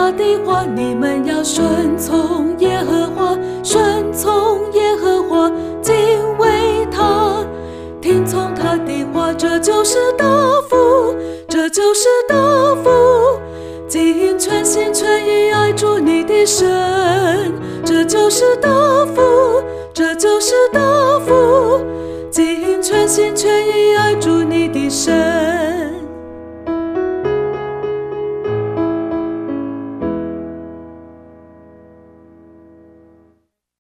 他的话，你们要顺从耶和华，顺从耶和华，敬畏他，听从他的话，这就是得福，这就是得福。尽全心全意爱主你的神，这就是得福，这就是得福。尽全心全意爱